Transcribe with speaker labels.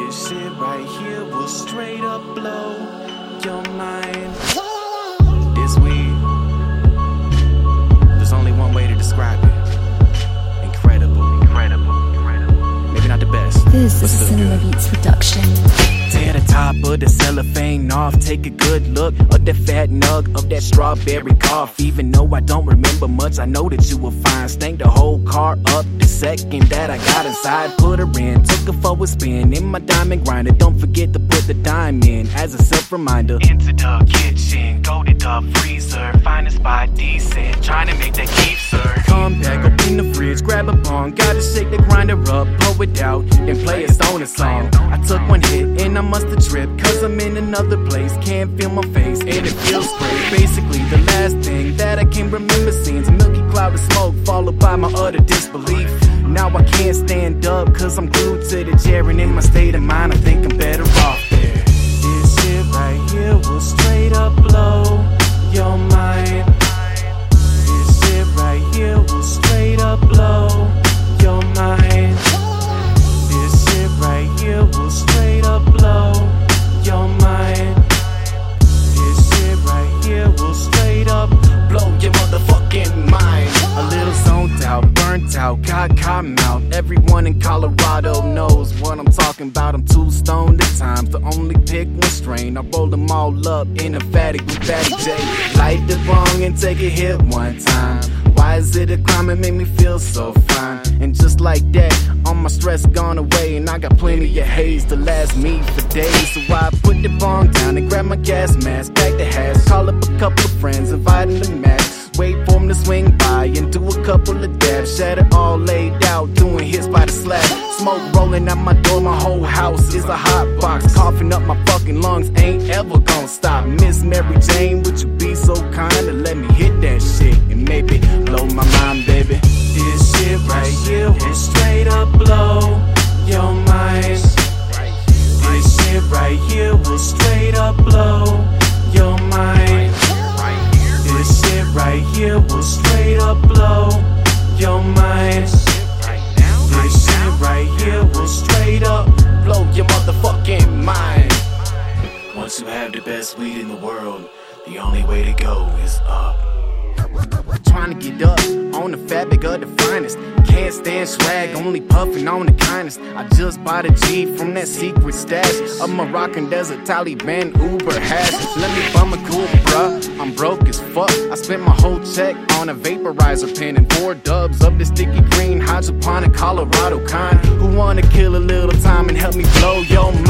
Speaker 1: This shit right here will straight up blow your mind. This weed, there's only one way to describe it. Incredible, incredible, incredible. Maybe not the best.
Speaker 2: This is a Cinema Beats production.
Speaker 1: Tear the top of the cellophane off. Take a good look of that fat nug of that strawberry cough. Even though I don't remember much, I know that you were fine. Stank the whole car up the second that I got inside. Put her in, took her for a spin in my diamond grinder. Don't forget to put the dime in as a self-reminder. Into the kitchen, go to the freezer, find a spot decent, trying to make that keep, sir. Come back, open the fridge, grab a bong, gotta shake the grinder up, pull it out, then play a stoner song. I took one hit and I must have tripped, cause I'm in another place, can't feel my face and it feels great. Basically the last thing that I can remember seeing's a milky cloud of smoke followed by my utter disbelief. Now I can't stand up cause I'm glued to the chair, and in my state of mind I think I'm better off there. This shit right here will straight up blow your mind. This shit right here will straight up blow your mind. This shit right here will straight up blow your mind. This shit right here will straight up blow your motherfucking mind. A little zoned out, burnt out, got cotton out. Everyone in Colorado knows what I'm talking about. I'm too stoned at times to only pick one strain. I roll them all up in a fatty with Fatty J. Light the bong and take a hit one time. Why is it a crime? It made me feel so fine. And just like that, all my stress gone away, and I got plenty of haze to last me for days. So I put the bong down and grab my gas mask, pack the hash, call up a couple of friends, invite them to match. Wait for him to swing by and do a couple of dabs. Shatter all laid out, doing hits by the slab. Smoke rolling out my door, my whole house is a hot box. Coughing up my fucking lungs, ain't ever gonna stop. Miss Mary Jane, would you be so kind to let me hit that shit and maybe blow my mind, baby? This shit right here will straight up blow your mind. This shit right here will straight up blow your mind. This shit right here will straight up blow your mind. This shit right here will straight up blow your motherfucking mind. Once you have the best weed in the world, the only way to go is up. Trying to get up on the fabric of the finest. Can't stand swag, only puffing on the kindness. I just bought a G from that secret stash of Moroccan desert Taliban Uber hash. Let me bum a cool, bruh, I'm broke as fuck. I spent my whole check on a vaporizer pen and 4 dubs of the sticky green hydroponic Colorado kind. Who wanna kill a little time and help me blow your mind?